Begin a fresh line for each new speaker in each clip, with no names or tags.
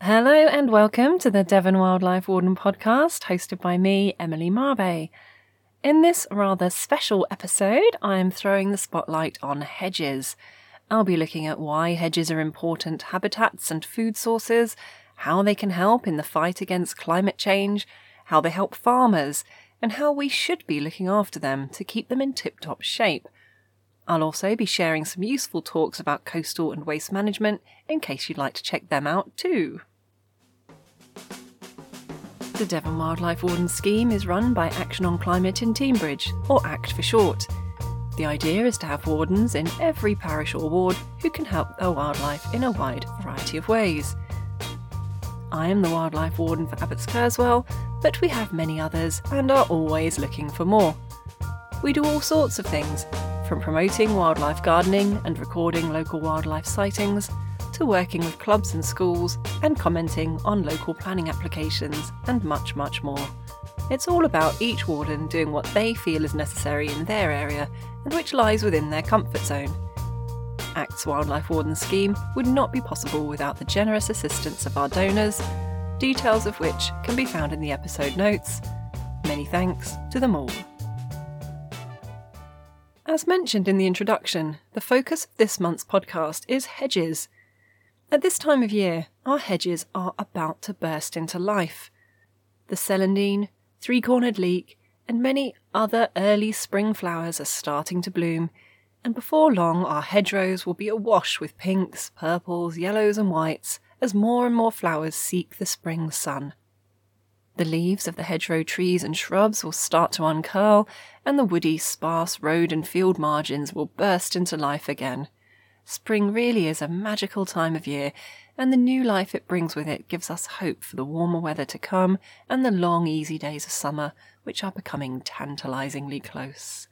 Hello and welcome to the Devon Wildlife Warden podcast, hosted by me, Emily Marbay. In this rather special episode, I am throwing the spotlight on hedges. I'll be looking at why hedges are important habitats and food sources, how they can help in the fight against climate change, how they help farmers, and how we should be looking after them to keep them in tip-top shape. I'll also be sharing some useful talks about coastal and waste management in case you'd like to check them out too. The Devon Wildlife Warden scheme is run by Action on Climate in Teignbridge, or ACT for short. The idea is to have wardens in every parish or ward who can help their wildlife in a wide variety of ways. I am the Wildlife Warden for Abbots Kerswell, but we have many others and are always looking for more. We do all sorts of things, from promoting wildlife gardening and recording local wildlife sightings, to working with clubs and schools and commenting on local planning applications and much, much more. It's all about each warden doing what they feel is necessary in their area and which lies within their comfort zone. ACT's Wildlife Warden scheme would not be possible without the generous assistance of our donors, details of which can be found in the episode notes. Many thanks to them all. As mentioned in the introduction, the focus of this month's podcast is hedges. At this time of year, our hedges are about to burst into life. The celandine, three-cornered leek, and many other early spring flowers are starting to bloom, and before long our hedgerows will be awash with pinks, purples, yellows and whites as more and more flowers seek the spring sun. The leaves of the hedgerow trees and shrubs will start to uncurl, and the woody, sparse road and field margins will burst into life again. Spring really is a magical time of year, and the new life it brings with it gives us hope for the warmer weather to come and the long, easy days of summer, which are becoming tantalisingly close.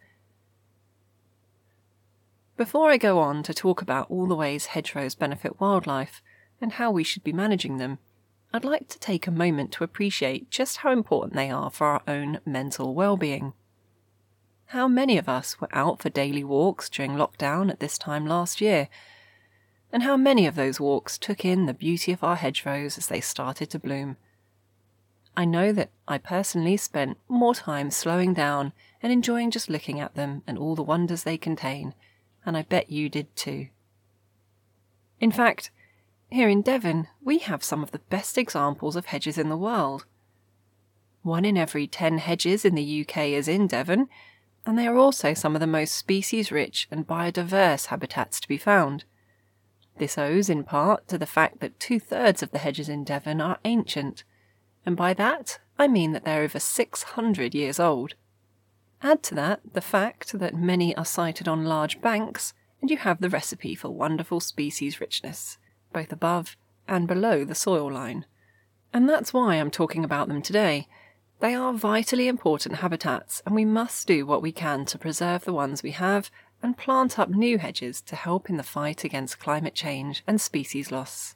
Before I go on to talk about all the ways hedgerows benefit wildlife and how we should be managing them, I'd like to take a moment to appreciate just how important they are for our own mental well-being. How many of us were out for daily walks during lockdown at this time last year? And how many of those walks took in the beauty of our hedgerows as they started to bloom? I know that I personally spent more time slowing down and enjoying just looking at them and all the wonders they contain, and I bet you did too. In fact, here in Devon, we have some of the best examples of hedges in the world. 1 in every 10 hedges in the UK is in Devon, and they are also some of the most species-rich and biodiverse habitats to be found. This owes in part to the fact that 2/3 of the hedges in Devon are ancient, and by that I mean that they're over 600 years old. Add to that the fact that many are sited on large banks, and you have the recipe for wonderful species richness, both above and below the soil line. And that's why I'm talking about them today. They are vitally important habitats, and we must do what we can to preserve the ones we have and plant up new hedges to help in the fight against climate change and species loss.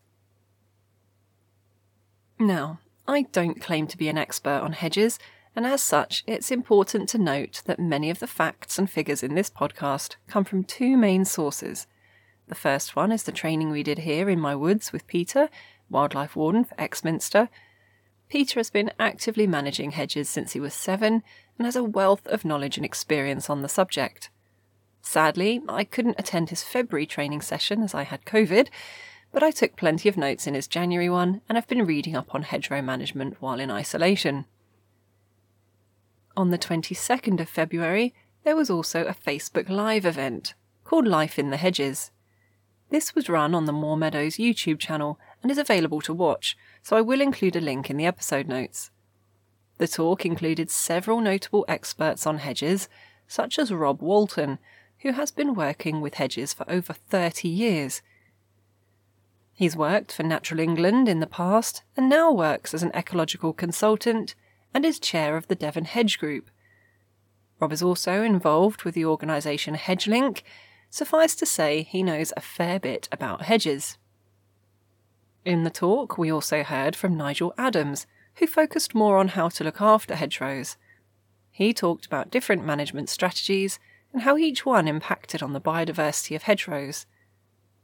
Now, I don't claim to be an expert on hedges, and as such, it's important to note that many of the facts and figures in this podcast come from 2 main sources. The first one is the training we did here in my woods with Peter, Wildlife Warden for Exminster. Peter has been actively managing hedges since he was 7 and has a wealth of knowledge and experience on the subject. Sadly, I couldn't attend his February training session as I had COVID, but I took plenty of notes in his January one and have been reading up on hedgerow management while in isolation. On the 22nd of February, there was also a Facebook Live event called Life in the Hedges. This was run on the Moor Meadows YouTube channel and is available to watch, so I will include a link in the episode notes. The talk included several notable experts on hedges, such as Rob Walton, who has been working with hedges for over 30 years. He's worked for Natural England in the past and now works as an ecological consultant and is chair of the Devon Hedge Group. Rob is also involved with the organisation HedgeLink. Suffice to say, he knows a fair bit about hedges. In the talk, we also heard from Nigel Adams, who focused more on how to look after hedgerows. He talked about different management strategies and how each one impacted on the biodiversity of hedgerows.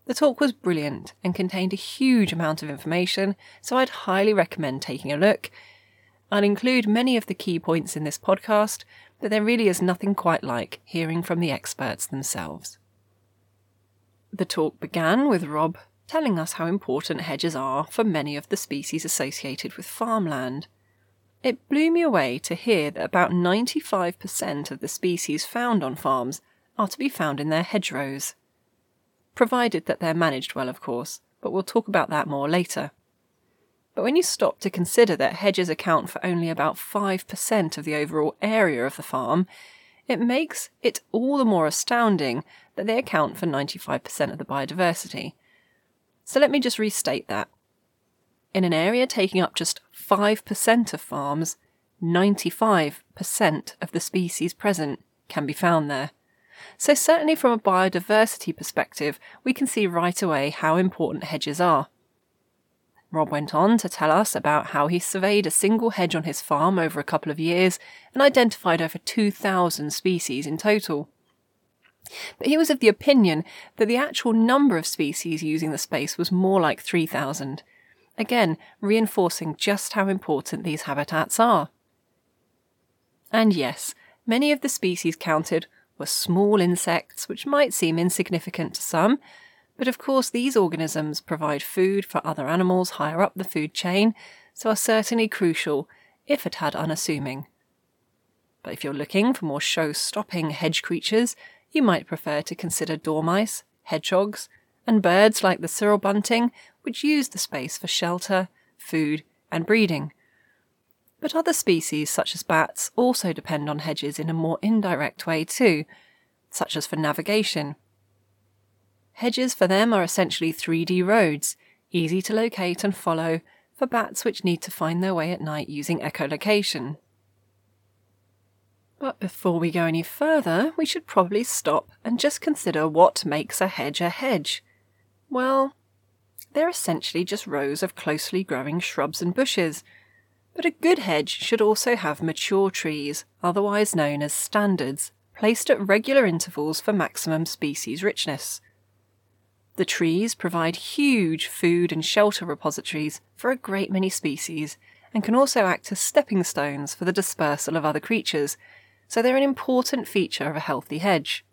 The talk was brilliant and contained a huge amount of information, so I'd highly recommend taking a look. I'll include many of the key points in this podcast, but there really is nothing quite like hearing from the experts themselves. The talk began with Rob telling us how important hedges are for many of the species associated with farmland. It blew me away to hear that about 95% of the species found on farms are to be found in their hedgerows. Provided that they're managed well, of course, but we'll talk about that more later. But when you stop to consider that hedges account for only about 5% of the overall area of the farm, it makes it all the more astounding that they account for 95% of the biodiversity. So let me just restate that. In an area taking up just 5% of farms, 95% of the species present can be found there. So certainly from a biodiversity perspective, we can see right away how important hedges are. Rob went on to tell us about how he surveyed a single hedge on his farm over a couple of years and identified over 2,000 species in total. But he was of the opinion that the actual number of species using the space was more like 3,000, again reinforcing just how important these habitats are. And yes, many of the species counted were small insects, which might seem insignificant to some, but of course these organisms provide food for other animals higher up the food chain, so are certainly crucial, if a tad unassuming. But if you're looking for more show-stopping hedge creatures, you might prefer to consider dormice, hedgehogs, and birds like the Cyril bunting, which use the space for shelter, food, and breeding. But other species, such as bats, also depend on hedges in a more indirect way too, such as for navigation. Hedges for them are essentially 3D roads, easy to locate and follow, for bats which need to find their way at night using echolocation. But before we go any further, we should probably stop and just consider what makes a hedge a hedge. Well, they're essentially just rows of closely growing shrubs and bushes. But a good hedge should also have mature trees, otherwise known as standards, placed at regular intervals for maximum species richness. The trees provide huge food and shelter repositories for a great many species and can also act as stepping stones for the dispersal of other creatures, so they're an important feature of a healthy hedge.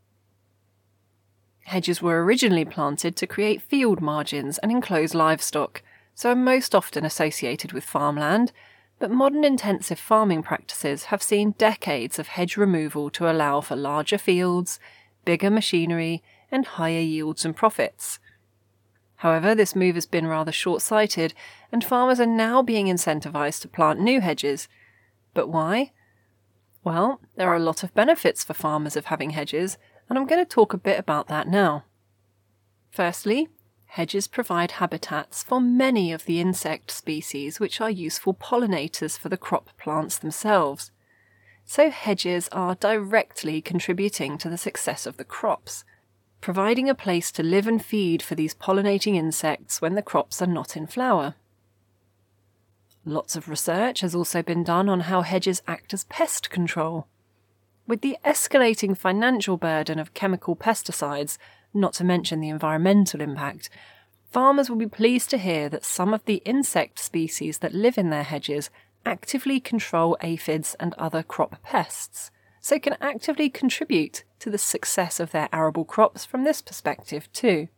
Hedges were originally planted to create field margins and enclose livestock, so are most often associated with farmland, but modern intensive farming practices have seen decades of hedge removal to allow for larger fields, bigger machinery, and higher yields and profits. However, this move has been rather short-sighted, and farmers are now being incentivized to plant new hedges. But why? Well, there are a lot of benefits for farmers of having hedges, and I'm going to talk a bit about that now. Firstly, hedges provide habitats for many of the insect species which are useful pollinators for the crop plants themselves. So hedges are directly contributing to the success of the crops, providing a place to live and feed for these pollinating insects when the crops are not in flower. Lots of research has also been done on how hedges act as pest control. With the escalating financial burden of chemical pesticides, not to mention the environmental impact, farmers will be pleased to hear that some of the insect species that live in their hedges actively control aphids and other crop pests, so can actively contribute to the success of their arable crops from this perspective too.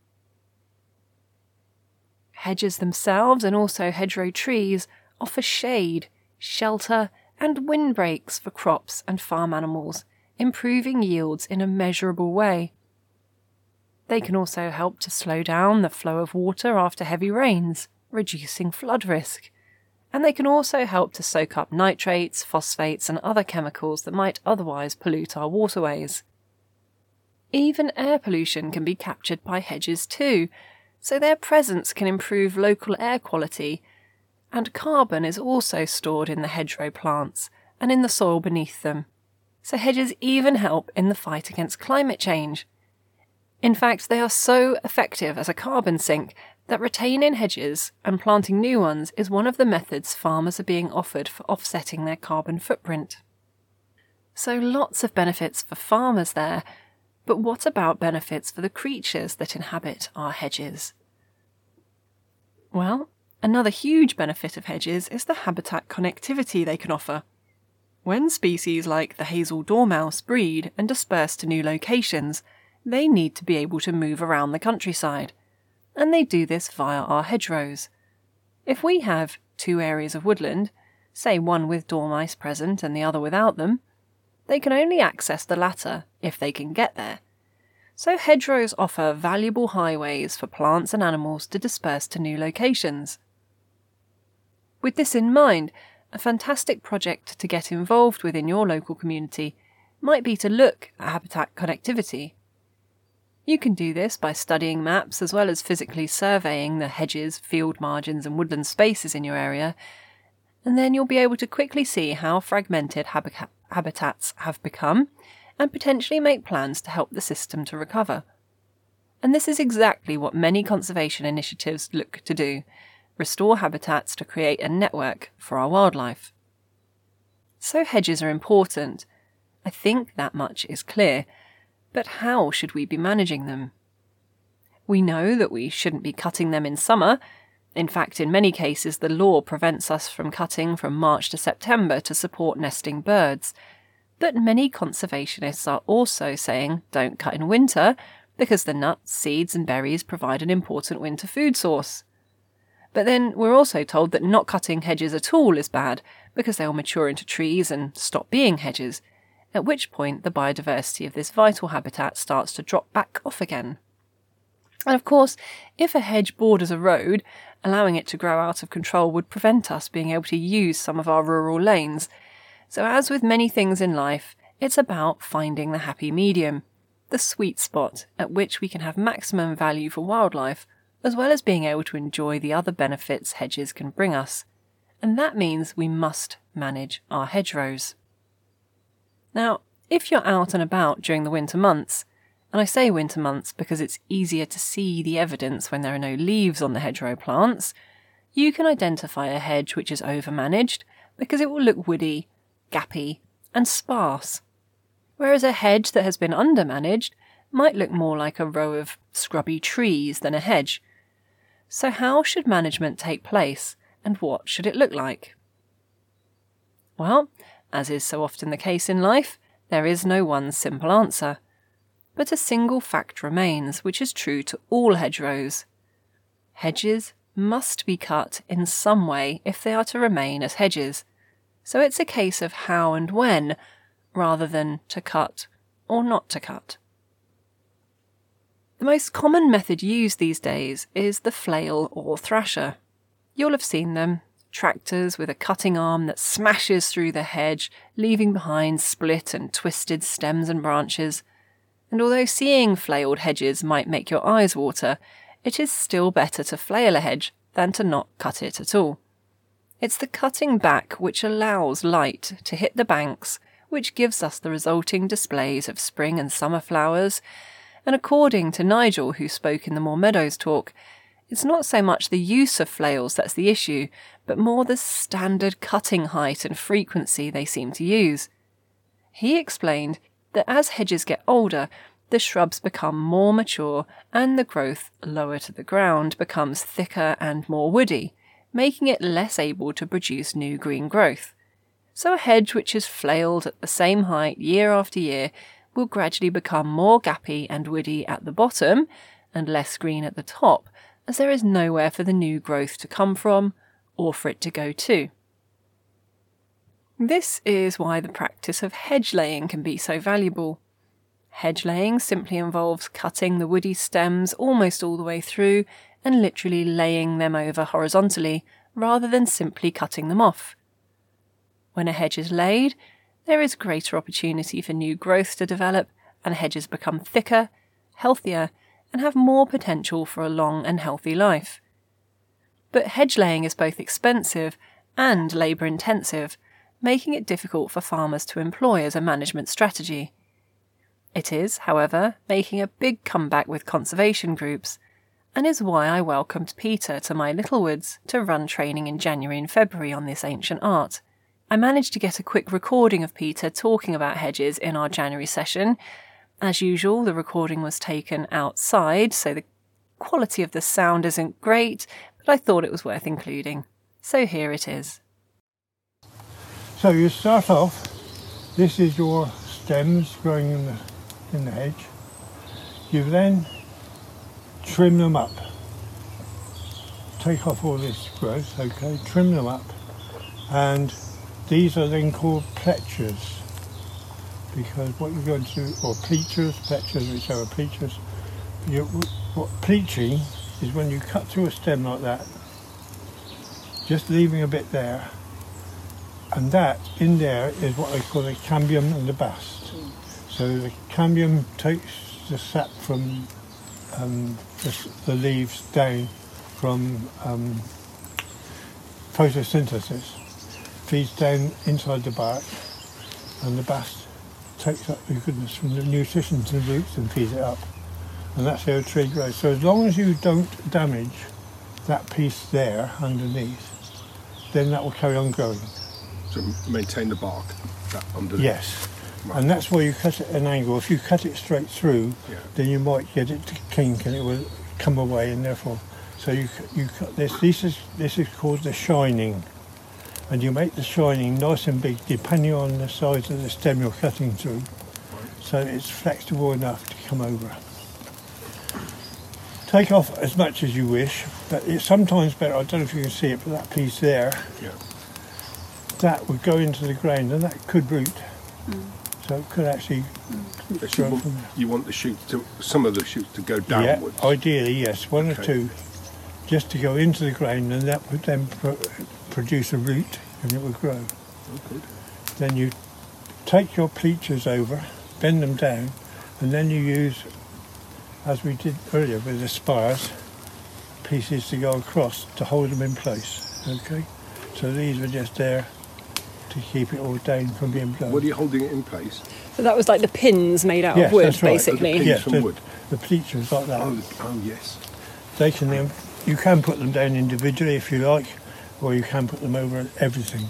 Hedges themselves, and also hedgerow trees, offer shade, shelter, and windbreaks for crops and farm animals, improving yields in a measurable way. They can also help to slow down the flow of water after heavy rains, reducing flood risk. And they can also help to soak up nitrates, phosphates, and other chemicals that might otherwise pollute our waterways. Even air pollution can be captured by hedges too, so their presence can improve local air quality, and carbon is also stored in the hedgerow plants and in the soil beneath them. So hedges even help in the fight against climate change. In fact, they are so effective as a carbon sink that retaining hedges and planting new ones is one of the methods farmers are being offered for offsetting their carbon footprint. So lots of benefits for farmers there, But what about benefits for the creatures that inhabit our hedges? Well, another huge benefit of hedges is the habitat connectivity they can offer. When species like the hazel dormouse breed and disperse to new locations, they need to be able to move around the countryside, and they do this via our hedgerows. If we have 2 areas of woodland, say one with dormice present and the other without them, they can only access the latter if they can get there. So hedgerows offer valuable highways for plants and animals to disperse to new locations. With this in mind, a fantastic project to get involved with in your local community might be to look at habitat connectivity. You can do this by studying maps as well as physically surveying the hedges, field margins and woodland spaces in your area, and then you'll be able to quickly see how fragmented habitats have become and potentially make plans to help the system to recover. And this is exactly what many conservation initiatives look to do: restore habitats to create a network for our wildlife. So hedges are important. I think that much is clear. But how should we be managing them? We know that we shouldn't be cutting them in summer. In fact, in many cases, the law prevents us from cutting from March to September to support nesting birds. But many conservationists are also saying don't cut in winter because the nuts, seeds and berries provide an important winter food source. But then we're also told that not cutting hedges at all is bad because they'll mature into trees and stop being hedges, at which point the biodiversity of this vital habitat starts to drop back off again. And of course, if a hedge borders a road, allowing it to grow out of control would prevent us being able to use some of our rural lanes. So as with many things in life, it's about finding the happy medium, the sweet spot at which we can have maximum value for wildlife, as well as being able to enjoy the other benefits hedges can bring us. And that means we must manage our hedgerows. Now, if you're out and about during the winter months, and I say winter months because it's easier to see the evidence when there are no leaves on the hedgerow plants, you can identify a hedge which is overmanaged because it will look woody, gappy, and sparse, whereas a hedge that has been undermanaged might look more like a row of scrubby trees than a hedge. So how should management take place, and what should it look like? Well, as is so often the case in life, there is no one simple answer. But a single fact remains, which is true to all hedgerows. Hedges must be cut in some way if they are to remain as hedges. So it's a case of how and when, rather than to cut or not to cut. The most common method used these days is the flail or thrasher. You'll have seen them. Tractors with a cutting arm that smashes through the hedge, leaving behind split and twisted stems and branches. And although seeing flailed hedges might make your eyes water, it is still better to flail a hedge than to not cut it at all. It's the cutting back which allows light to hit the banks, which gives us the resulting displays of spring and summer flowers. And according to Nigel, who spoke in the Moor Meadows talk, it's not so much the use of flails that's the issue, but more the standard cutting height and frequency they seem to use. He explained that as hedges get older, the shrubs become more mature and the growth lower to the ground becomes thicker and more woody, making it less able to produce new green growth. So a hedge which is flailed at the same height year after year will gradually become more gappy and woody at the bottom and less green at the top, as there is nowhere for the new growth to come from or for it to go to. This is why the practice of hedge laying can be so valuable. Hedge laying simply involves cutting the woody stems almost all the way through and literally laying them over horizontally rather than simply cutting them off. When a hedge is laid, there is greater opportunity for new growth to develop and hedges become thicker, healthier, and have more potential for a long and healthy life. But hedge laying is both expensive and labour-intensive, making it difficult for farmers to employ as a management strategy. It is, however, making a big comeback with conservation groups, and is why I welcomed Peter to my little woods to run training in January and February on this ancient art. I managed to get a quick recording of Peter talking about hedges in our January session, As usual, the recording was taken outside, so the quality of the sound isn't great, but I thought it was worth including. So here it is.
So you start off, this is your stems growing in the hedge. You then trim them up. Take off all this growth, okay, trim them up. And these are then called pletchers. Because what you're going to do, or pletchers, whichever pleachers, pleaching is when you cut through a stem like that, just leaving a bit there, and that in there is what they call the cambium and the bast. So the cambium takes the sap from the leaves down from photosynthesis, feeds down inside the bark, and the bast takes up the goodness from the nutrition to the roots and feeds it up. And that's how a tree grows. So as long as you don't damage that piece there underneath, then that will carry on growing.
So maintain the bark that underneath?
Yes.
Right.
And that's why you cut it at an angle. If you cut it straight through, then you might get it to kink and it will come away, and therefore, so you cut this. This is called the shining. And you make the shining nice and big depending on the size of the stem you're cutting through, so it's flexible enough to come over. Take off as much as you wish, but it's sometimes better, I don't know if you can see it, but that piece there, that would go into the ground and that could root. So it could actually grow from there.
You want the shoots some of the shoots to go downwards?
Yeah, ideally, yes, one or two, just to go into the ground, and that would then produce a root and it would grow.
Oh, good.
Then you take your pleachers over, bend them down, and then you use, as we did earlier with the spires, pieces to go across to hold them in place. Okay? So these were just there to keep it all down from being blown.
What are you holding it in place?
So that was like the pins made out of wood,
that's right.
basically.
Oh, the pins from wood.
The pleachers like that.
Oh yes.
They can then, you can put them down individually if you like, or you can put them over everything.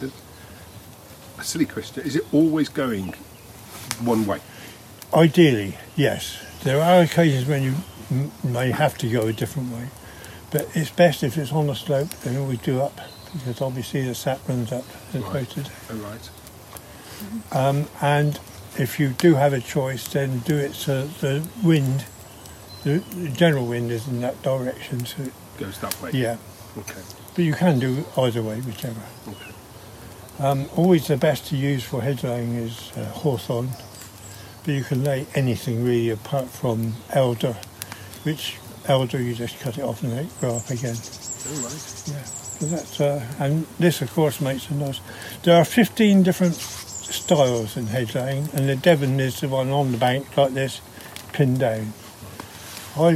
A silly question. Is it always going one way?
Ideally, yes. There are occasions when you may have to go a different way, but it's best if it's on the slope, then always do up, because obviously the sap runs up as opposed to down.
Oh, right.
And if you do have a choice, then do it so the wind, the general wind is in that direction, so it
goes that way.
Yeah.
Okay.
But you can do either way, whichever.
Okay.
Always the best to use for hedge laying is hawthorn, but you can lay anything really apart from elder, which elder you just cut it off and let it grow up again.
All right.
Yeah. So that's and this of course makes a nice. There are 15 different styles in hedge laying, and the Devon is the one on the bank like this, pinned down. I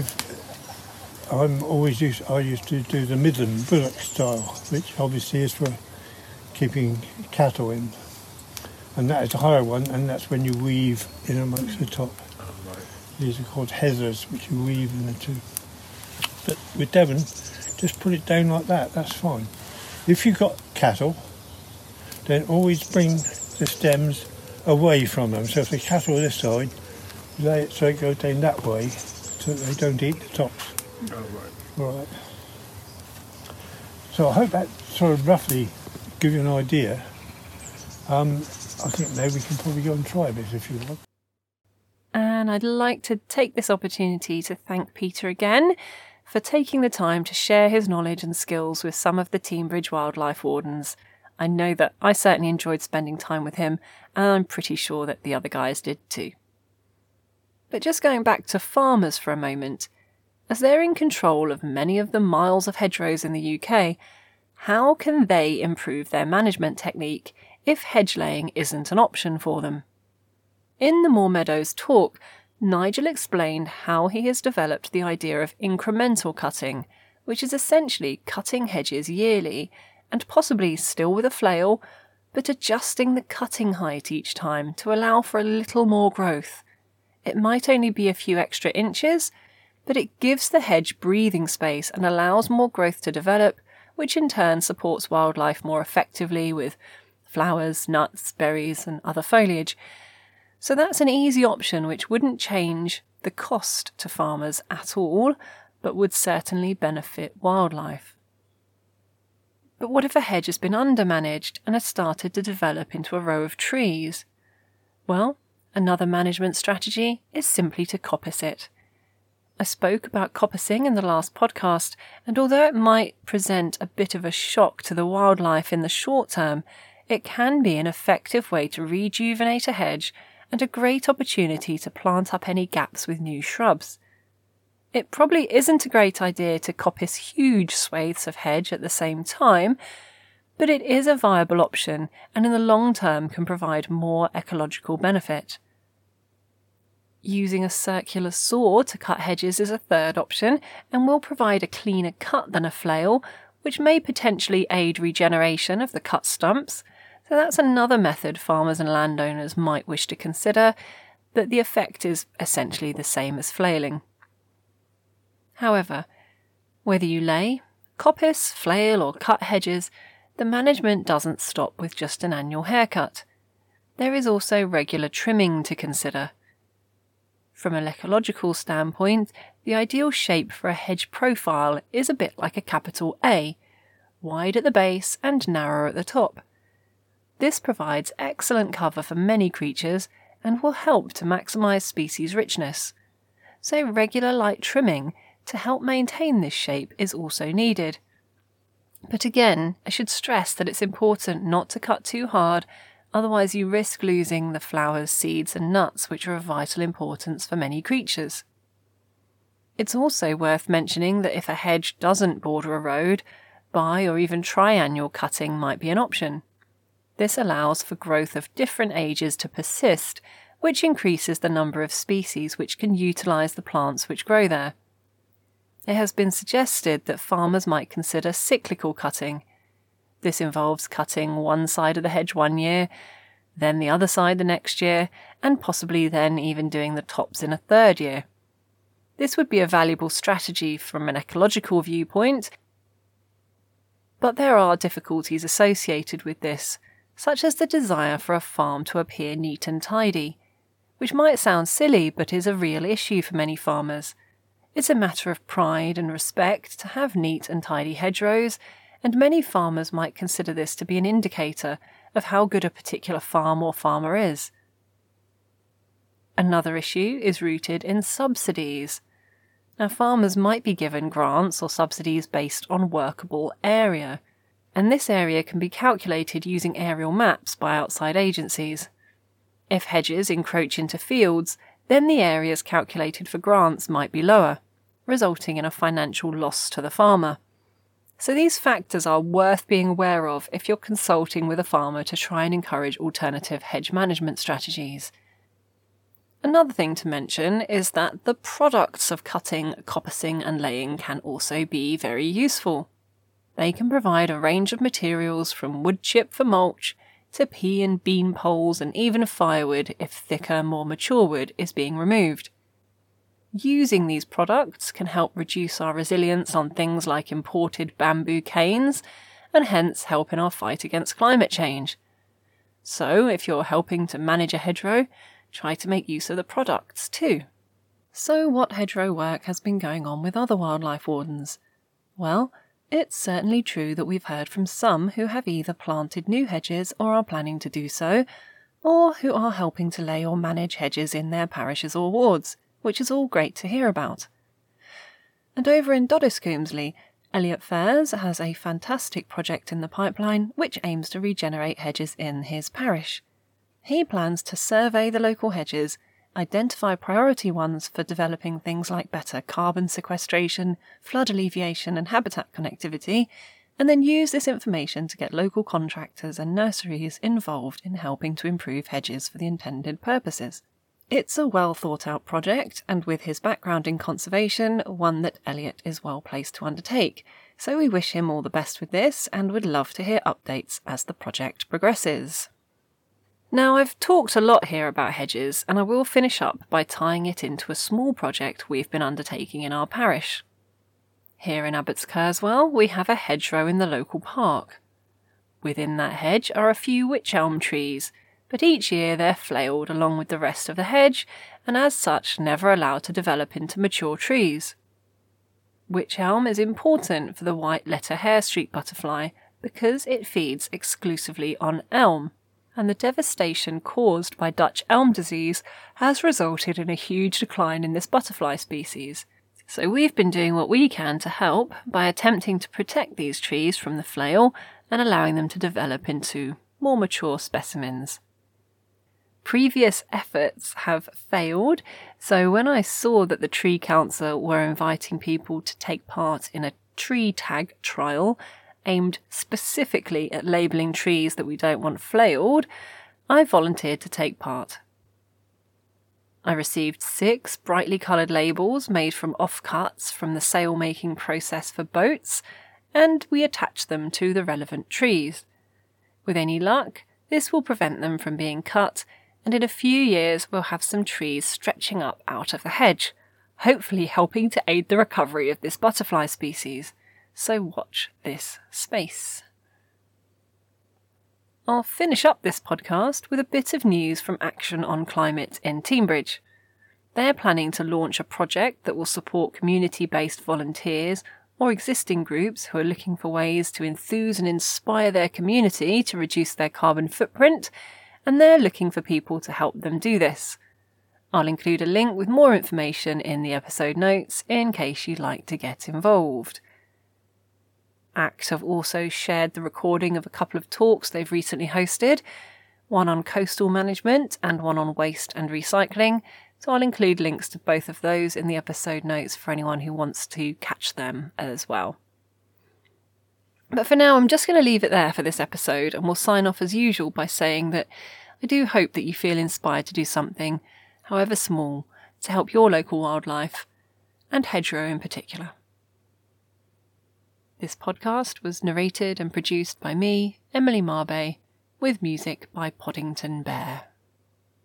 used to do the Midland Bullock style, which obviously is for keeping cattle in. And that is the higher one, and that's when you weave in amongst the top.
Oh, right.
These are called heathers, which you weave in the two. But with Devon, just put it down like that, that's fine. If you've got cattle, then always bring the stems away from them. So if the cattle are this side, lay it so it goes down that way, so that they don't eat the tops.
Oh, right.
Right. So I hope that sort of roughly gives you an idea. I think maybe we can probably go and try this if you want.
And I'd like to take this opportunity to thank Peter again for taking the time to share his knowledge and skills with some of the Teignbridge wildlife wardens. I know that I certainly enjoyed spending time with him, and I'm pretty sure that the other guys did too. But just going back to farmers for a moment, as they're in control of many of the miles of hedgerows in the UK, how can they improve their management technique if hedge laying isn't an option for them? In the Moor Meadows talk, Nigel explained how he has developed the idea of incremental cutting, which is essentially cutting hedges yearly, and possibly still with a flail, but adjusting the cutting height each time to allow for a little more growth. It might only be a few extra inches, but it gives the hedge breathing space and allows more growth to develop, which in turn supports wildlife more effectively with flowers, nuts, berries and other foliage. So that's an easy option which wouldn't change the cost to farmers at all, but would certainly benefit wildlife. But what if a hedge has been undermanaged and has started to develop into a row of trees? Well, another management strategy is simply to coppice it. I spoke about coppicing in the last podcast, and although it might present a bit of a shock to the wildlife in the short term, it can be an effective way to rejuvenate a hedge and a great opportunity to plant up any gaps with new shrubs. It probably isn't a great idea to coppice huge swathes of hedge at the same time, but it is a viable option and in the long term can provide more ecological benefit. Using a circular saw to cut hedges is a third option and will provide a cleaner cut than a flail, which may potentially aid regeneration of the cut stumps. So that's another method farmers and landowners might wish to consider, but the effect is essentially the same as flailing. However, whether you lay, coppice, flail or cut hedges, the management doesn't stop with just an annual haircut. There is also regular trimming to consider. From an ecological standpoint, the ideal shape for a hedge profile is a bit like a capital A, wide at the base and narrow at the top. This provides excellent cover for many creatures and will help to maximise species richness. So regular light trimming to help maintain this shape is also needed. But again, I should stress that it's important not to cut too hard, otherwise you risk losing the flowers, seeds and nuts which are of vital importance for many creatures. It's also worth mentioning that if a hedge doesn't border a road, bi- or even triannual cutting might be an option. This allows for growth of different ages to persist, which increases the number of species which can utilise the plants which grow there. It has been suggested that farmers might consider cyclical cutting. This involves cutting one side of the hedge one year, then the other side the next year, and possibly then even doing the tops in a third year. This would be a valuable strategy from an ecological viewpoint, but there are difficulties associated with this, such as the desire for a farm to appear neat and tidy, which might sound silly but is a real issue for many farmers. It's a matter of pride and respect to have neat and tidy hedgerows, and many farmers might consider this to be an indicator of how good a particular farm or farmer is. Another issue is rooted in subsidies. Now, farmers might be given grants or subsidies based on workable area, and this area can be calculated using aerial maps by outside agencies. If hedges encroach into fields, then the areas calculated for grants might be lower, resulting in a financial loss to the farmer. So these factors are worth being aware of if you're consulting with a farmer to try and encourage alternative hedge management strategies. Another thing to mention is that the products of cutting, coppicing and laying can also be very useful. They can provide a range of materials from wood chip for mulch to pea and bean poles and even firewood if thicker, more mature wood is being removed. Using these products can help reduce our resilience on things like imported bamboo canes and hence help in our fight against climate change. So if you're helping to manage a hedgerow, try to make use of the products too. So what hedgerow work has been going on with other wildlife wardens? Well, it's certainly true that we've heard from some who have either planted new hedges or are planning to do so, or who are helping to lay or manage hedges in their parishes or wards, which is all great to hear about. And over in Doddiscombesley, Elliot Fairs has a fantastic project in the pipeline which aims to regenerate hedges in his parish. He plans to survey the local hedges, identify priority ones for developing things like better carbon sequestration, flood alleviation and habitat connectivity, and then use this information to get local contractors and nurseries involved in helping to improve hedges for the intended purposes. It's a well thought out project, and with his background in conservation, one that Elliot is well placed to undertake, so we wish him all the best with this and would love to hear updates as the project progresses. Now, I've talked a lot here about hedges, and I will finish up by tying it into a small project we've been undertaking in our parish. Here in Abbots Kerswell, we have a hedgerow in the local park. Within that hedge are a few wych elm trees, but each year they're flailed along with the rest of the hedge, and as such never allowed to develop into mature trees. Wych elm is important for the white letter hair streak butterfly because it feeds exclusively on elm, and the devastation caused by Dutch elm disease has resulted in a huge decline in this butterfly species. So we've been doing what we can to help by attempting to protect these trees from the flail and allowing them to develop into more mature specimens. Previous efforts have failed, so when I saw that the Tree Council were inviting people to take part in a tree tag trial aimed specifically at labelling trees that we don't want flailed, I volunteered to take part. I received 6 brightly coloured labels made from offcuts from the sail-making process for boats, and we attached them to the relevant trees. With any luck, this will prevent them from being cut, and in a few years we'll have some trees stretching up out of the hedge, hopefully helping to aid the recovery of this butterfly species. So watch this space. I'll finish up this podcast with a bit of news from Action on Climate in Teignbridge. They're planning to launch a project that will support community-based volunteers or existing groups who are looking for ways to enthuse and inspire their community to reduce their carbon footprint, and they're looking for people to help them do this. I'll include a link with more information in the episode notes in case you'd like to get involved. ACT have also shared the recording of a couple of talks they've recently hosted, one on coastal management and one on waste and recycling, so I'll include links to both of those in the episode notes for anyone who wants to catch them as well. But for now, I'm just going to leave it there for this episode, and we'll sign off as usual by saying that I do hope that you feel inspired to do something, however small, to help your local wildlife, and hedgerow in particular. This podcast was narrated and produced by me, Emily Marbay, with music by Poddington Bear.